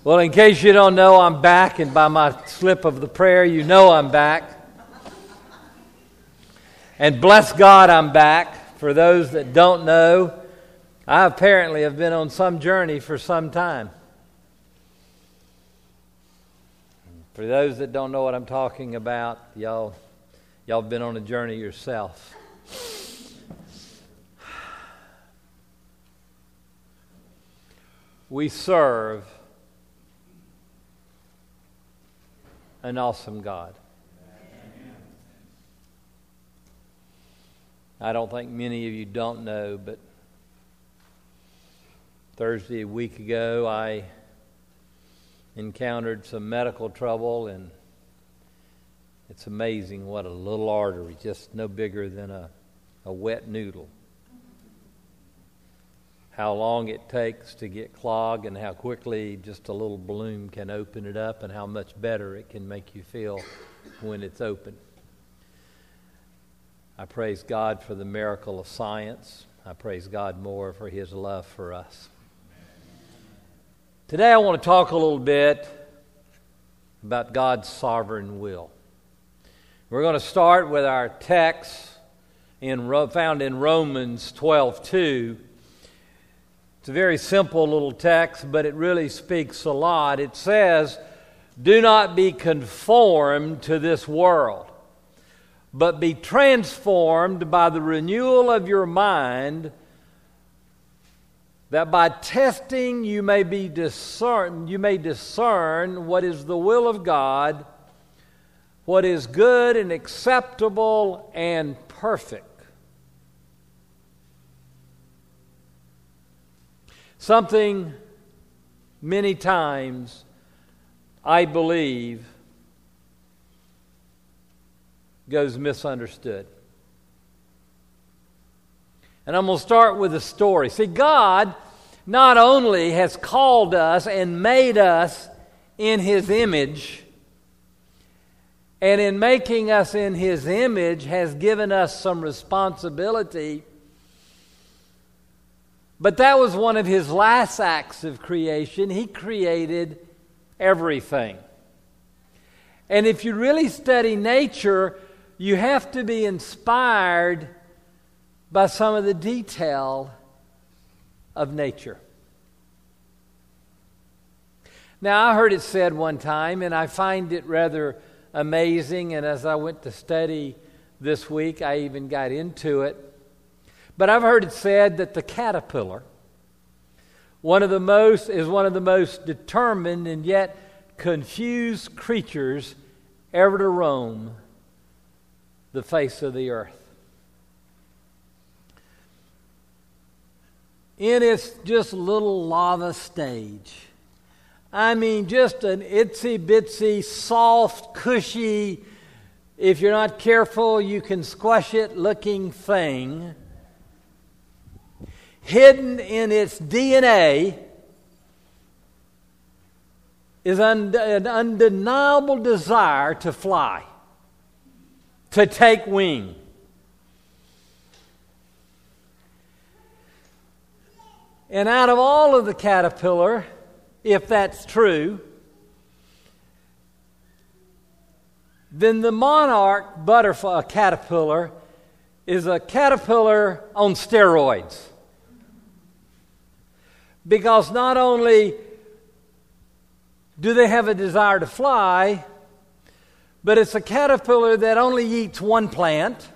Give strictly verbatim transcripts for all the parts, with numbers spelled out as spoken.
Well, in case you don't know, I'm back, and by my slip of the prayer, you know I'm back. And bless God, I'm back. For those that don't know, I apparently have been on some journey for some time. For those that don't know what I'm talking about, y'all, y'all have been on a journey yourself. We serve an awesome God. I don't think many of you don't know, but Thursday, a week ago, I encountered some medical trouble, and it's amazing what a little artery, just no bigger than a, a wet noodle, how long it takes to get clogged and how quickly just a little balloon can open it up and how much better it can make you feel when it's open. I praise God for the miracle of science. I praise God more for His love for us. Today I want to talk a little bit about God's sovereign will. We're going to start with our text in, found in Romans twelve two. It's a very simple little text, but it really speaks a lot. It says, "Do not be conformed to this world, but be transformed by the renewal of your mind, that by testing you may be discern, you may discern what is the will of God, what is good and acceptable and perfect." Something many times, I believe, goes misunderstood. And I'm going to start with a story. See, God not only has called us and made us in His image, and in making us in His image has given us some responsibility, but that was one of His last acts of creation. He created everything. And if you really study nature, you have to be inspired by some of the detail of nature. Now, I heard it said one time, and I find it rather amazing, and as I went to study this week, I even got into it. But I've heard it said that the caterpillar, one of the most, is one of the most determined and yet confused creatures ever to roam the face of the earth. In its just little lava stage, I mean just an itsy bitsy, soft, cushy, if you're not careful you can squash it looking thing, hidden in its D N A is un- an undeniable desire to fly, to take wing. And out of all of the caterpillar, if that's true, then the monarch butterfly caterpillar is a caterpillar on steroids. Because not only do they have a desire to fly, but it's a caterpillar that only eats one plant,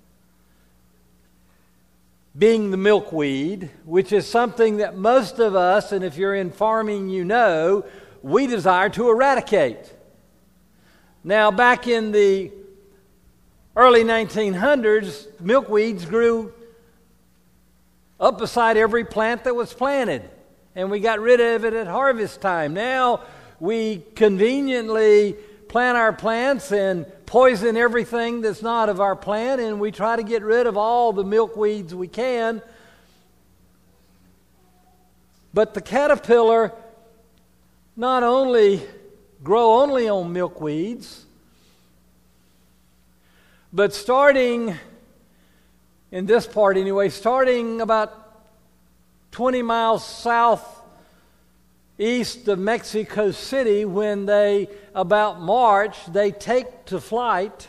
being the milkweed, which is something that most of us, and if you're in farming you know, we desire to eradicate. Now, back in the early nineteen hundreds, milkweeds grew up beside every plant that was planted, and we got rid of it at harvest time. Now, we conveniently plant our plants and poison everything that's not of our plant, and we try to get rid of all the milkweeds we can. But the caterpillar not only grow only on milkweeds, but starting, in this part anyway, starting about twenty miles south east of Mexico City, when they, about March, they take to flight.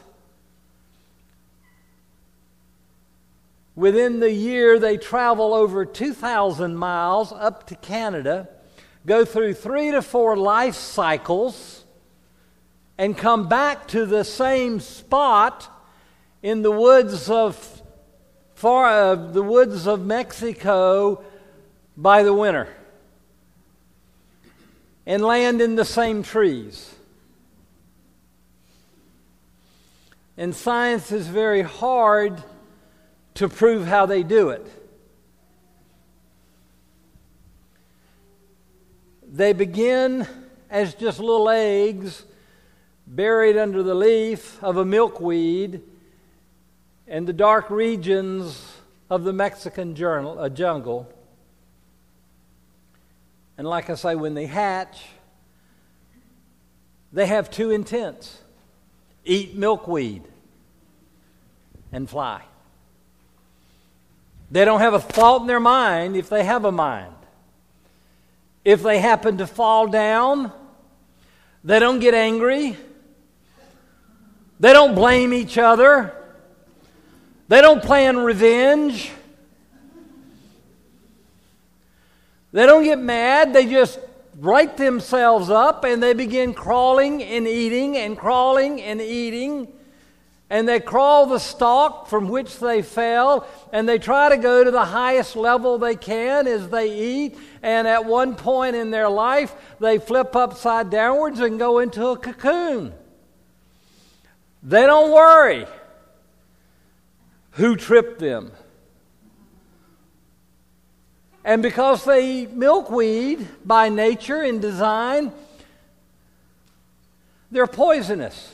Within the year, they travel over two thousand miles up to Canada, go through three to four life cycles, and come back to the same spot in the woods of far uh, the woods of Mexico by the winter, and land in the same trees. And science is very hard to prove how they do it. They begin as just little eggs buried under the leaf of a milkweed in the dark regions of the Mexican journal, uh, jungle. And like I say, when they hatch, they have two intents: eat milkweed and fly. They don't have a thought in their mind, if they have a mind. If they happen to fall down, they don't get angry. They don't blame each other. They don't plan revenge. They don't get mad. They just right themselves up and they begin crawling and eating and crawling and eating. And they crawl the stalk from which they fell, and they try to go to the highest level they can as they eat. And at one point in their life, they flip upside downwards and go into a cocoon. They don't worry who tripped them. And because they eat milkweed by nature and design, they're poisonous.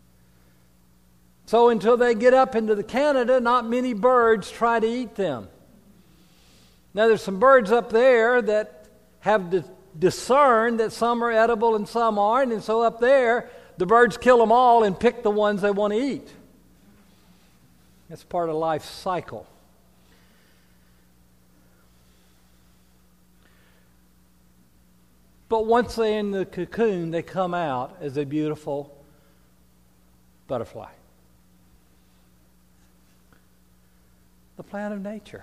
So until they get up into the Canada, not many birds try to eat them. Now there's some birds up there that have di- discerned that some are edible and some aren't, and so up there, the birds kill them all and pick the ones they want to eat. That's part of life's cycle. But once they're in the cocoon, they come out as a beautiful butterfly. The plan of nature.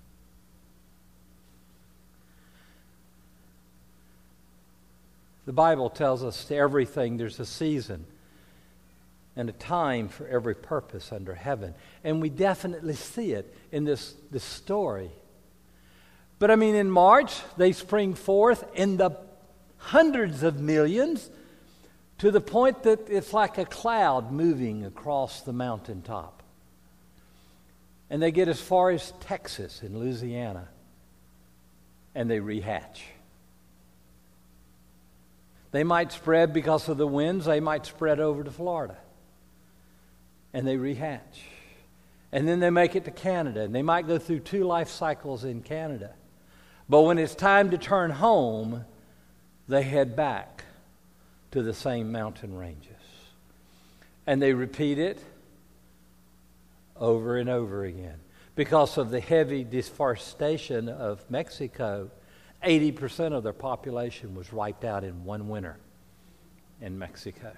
The Bible tells us to everything there's a season and a time for every purpose under heaven. And we definitely see it in this, this story. But I mean, in March, they spring forth in the hundreds of millions to the point that it's like a cloud moving across the mountaintop. And they get as far as Texas and Louisiana, and they rehatch. They might spread because of the winds. They might spread over to Florida, and they rehatch. And then they make it to Canada, and they might go through two life cycles in Canada. But when it's time to turn home, they head back to the same mountain ranges. And they repeat it over and over again. Because of the heavy deforestation of Mexico, eighty percent of their population was wiped out in one winter in Mexico.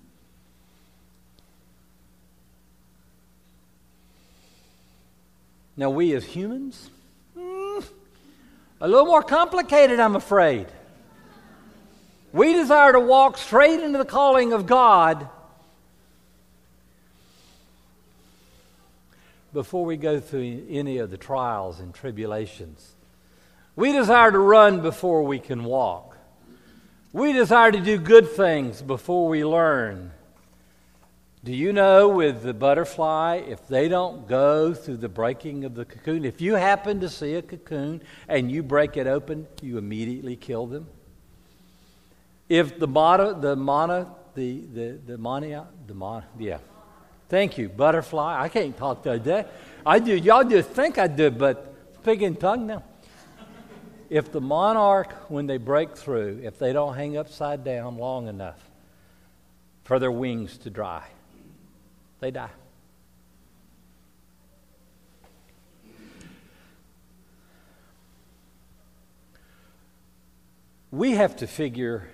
Now we as humans, mm, a little more complicated, I'm afraid. We desire to walk straight into the calling of God before we go through any of the trials and tribulations. We desire to run before we can walk. We desire to do good things before we learn. Do you know with the butterfly, if they don't go through the breaking of the cocoon, if you happen to see a cocoon and you break it open, you immediately kill them? If the mono, the mono, the the the monia, the mon, yeah. Thank you, butterfly. I can't talk like that. I do. Y'all just think I do, but speaking tongue now. If the monarch, when they break through, if they don't hang upside down long enough for their wings to dry, they die. we have to figure,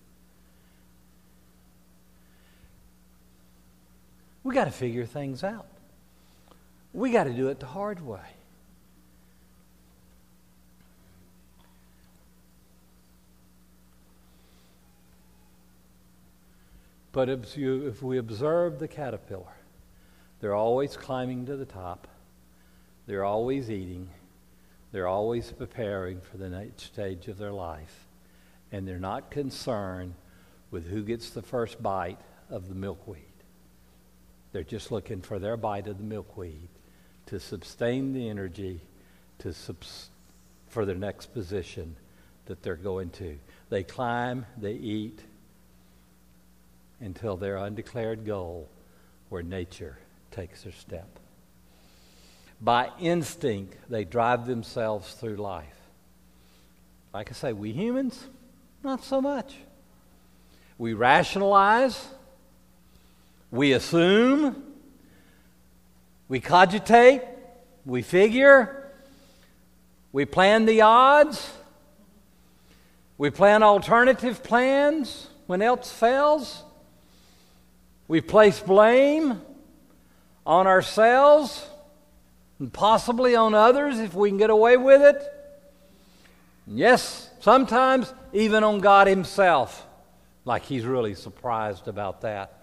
we got to figure things out. We got to do it the hard way. But if, you, if we observe the caterpillar, they're always climbing to the top. They're always eating. They're always preparing for the next stage of their life. And they're not concerned with who gets the first bite of the milkweed. They're just looking for their bite of the milkweed to sustain the energy to subs- for their next position that they're going to. They climb, they eat, until their undeclared goal where nature takes their step. By instinct, they drive themselves through life. Like I say, we humans, not so much. We rationalize, we assume, we cogitate, we figure, we plan the odds, we plan alternative plans when else fails. We place blame on ourselves and possibly on others if we can get away with it. Yes, sometimes even on God Himself, like He's really surprised about that.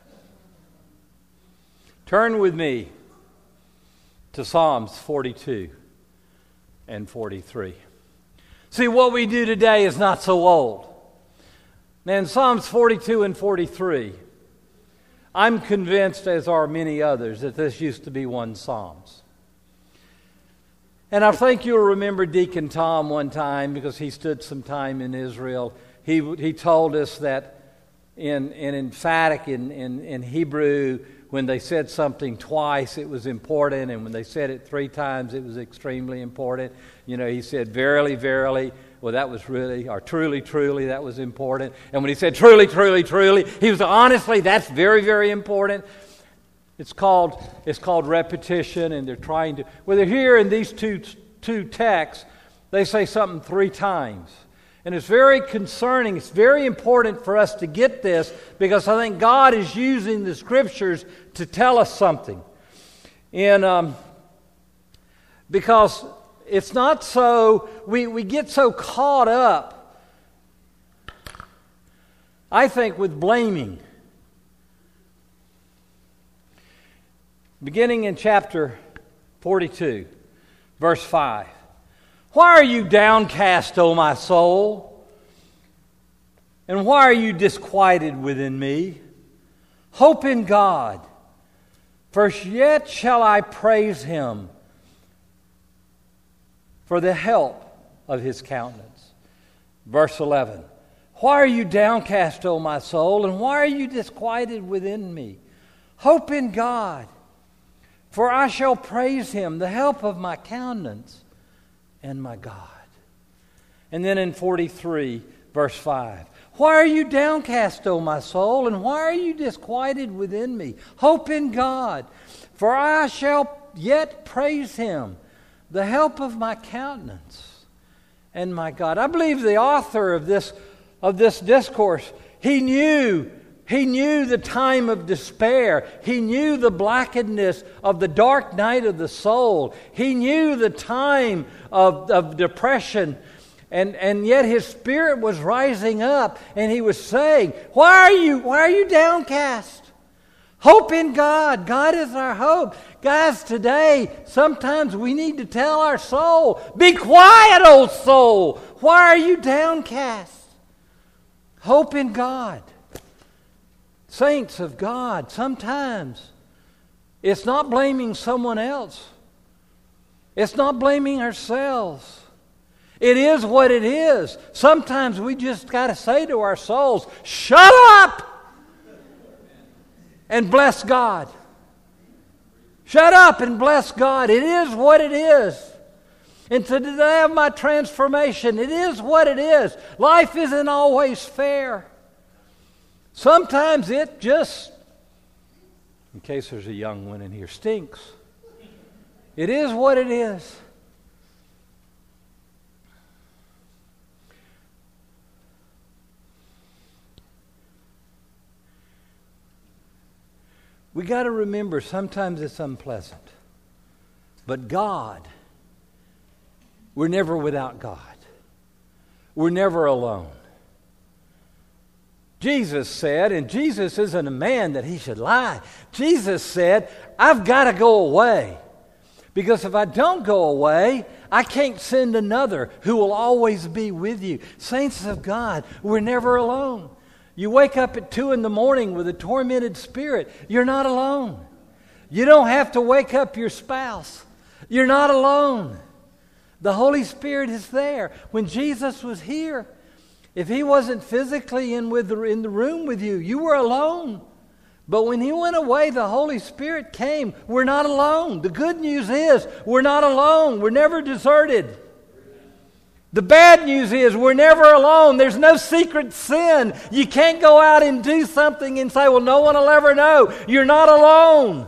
Turn with me to Psalms forty-two and forty-three. See, what we do today is not so old. Now, in Psalms forty-two and forty-three, I'm convinced, as are many others, that this used to be one Psalms. And I think you'll remember Deacon Tom one time, because he stood some time in Israel. He he told us that in, in emphatic, in, in, in Hebrew, when they said something twice, it was important, and when they said it three times, it was extremely important. You know, he said, verily, verily. Well, that was really, or truly, truly, that was important. And when he said truly, truly, truly, he was honestly, that's very, very important. It's called it's called repetition, and they're trying to, well, they're here in these two two texts, they say something three times. And it's very concerning. It's very important for us to get this, because I think God is using the Scriptures to tell us something. And um, because it's not so, we, we get so caught up, I think, with blaming. Beginning in chapter forty-two, verse five. Why are you downcast, O my soul? And why are you disquieted within me? Hope in God, for yet shall I praise Him for the help of His countenance. Verse eleven. Why are you downcast, O my soul? And why are you disquieted within me? Hope in God, for I shall praise Him, the help of my countenance and my God. And then in forty-three, verse five. Why are you downcast, O my soul? And why are you disquieted within me? Hope in God, for I shall yet praise Him, the help of my countenance and my God. I believe the author of this, of this discourse, he knew He knew the time of despair. He knew the blackenedness of the dark night of the soul. He knew the time of, of depression. And, and yet his spirit was rising up, and he was saying, Why are you, why are you downcast? Hope in God. God is our hope. Guys, today, sometimes we need to tell our soul, be quiet, old soul. Why are you downcast? Hope in God. Saints of God, sometimes it's not blaming someone else. It's not blaming ourselves. It is what it is. Sometimes we just got to say to our souls, shut up and bless God. Shut up and bless God. It is what it is. And to the day of my transformation, it is what it is. Life isn't always fair. Sometimes it just, in case there's a young one in here, stinks. It is what it is. We got to remember sometimes it's unpleasant. But God, we're never without God. We're never alone. Jesus said, and Jesus isn't a man that he should lie. Jesus said, I've got to go away. Because if I don't go away, I can't send another who will always be with you. Saints of God, we're never alone. You wake up at two in the morning with a tormented spirit, you're not alone. You don't have to wake up your spouse. You're not alone. The Holy Spirit is there. When Jesus was here, if he wasn't physically in with the, in the room with you, you were alone. But when he went away, the Holy Spirit came. We're not alone. The good news is we're not alone. We're never deserted. The bad news is we're never alone. There's no secret sin. You can't go out and do something and say, well, no one will ever know. You're not alone.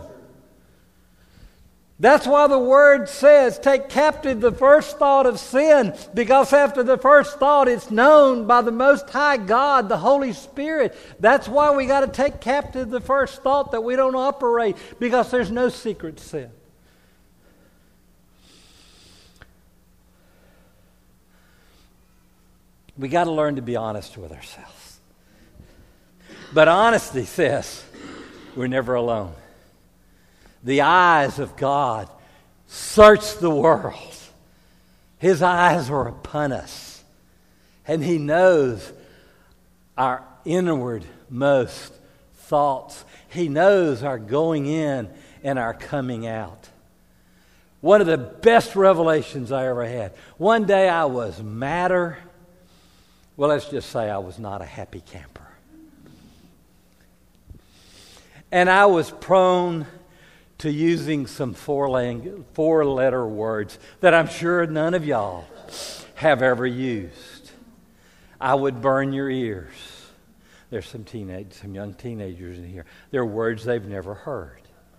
That's why the Word says, take captive the first thought of sin, because after the first thought, it's known by the Most High God, the Holy Spirit. That's why we got to take captive the first thought, that we don't operate, because there's no secret sin. We got to learn to be honest with ourselves. But honesty says we're never alone. The eyes of God search the world. His eyes are upon us. And he knows our inwardmost thoughts. He knows our going in and our coming out. One of the best revelations I ever had. One day I was madder. Well, let's just say I was not a happy camper. And I was prone to using some four-lang- four-letter words that I'm sure none of y'all have ever used. I would burn your ears. There's some teenage, some young teenagers in here. They're words they've never heard.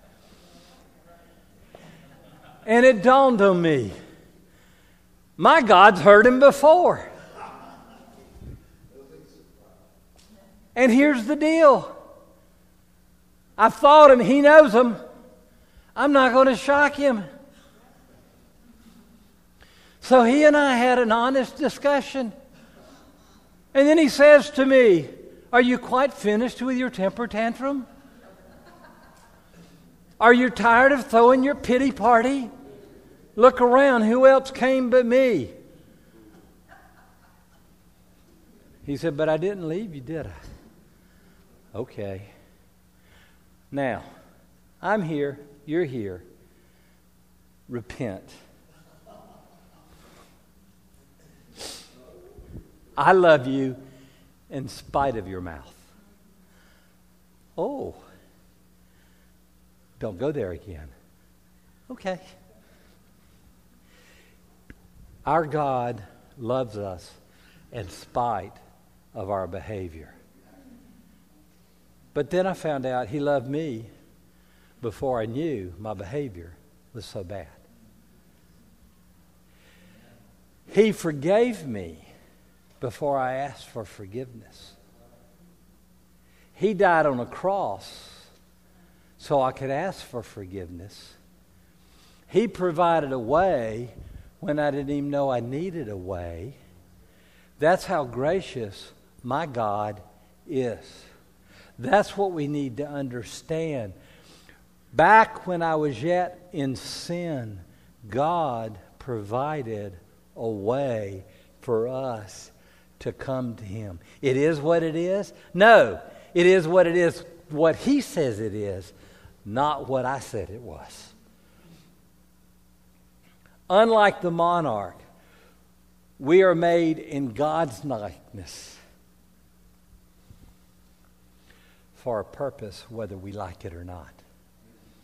And it dawned on me, my God's heard him before. And here's the deal. I've thought him, he knows him. I'm not going to shock him. So he and I had an honest discussion. And then he says to me, are you quite finished with your temper tantrum? Are you tired of throwing your pity party? Look around, who else came but me? He said, but I didn't leave you, did I? Okay. Now, I'm here. You're here. Repent. I love you in spite of your mouth. Oh. Don't go there again. Okay. Our God loves us in spite of our behavior. But then I found out he loved me before I knew my behavior was so bad. He forgave me before I asked for forgiveness. He died on a cross so I could ask for forgiveness. He provided a way when I didn't even know I needed a way. That's how gracious my God is. That's what we need to understand. Back when I was yet in sin, God provided a way for us to come to Him. It is what it is? No, it is what it is, what He says it is, not what I said it was. Unlike the monarch, we are made in God's likeness for a purpose, whether we like it or not.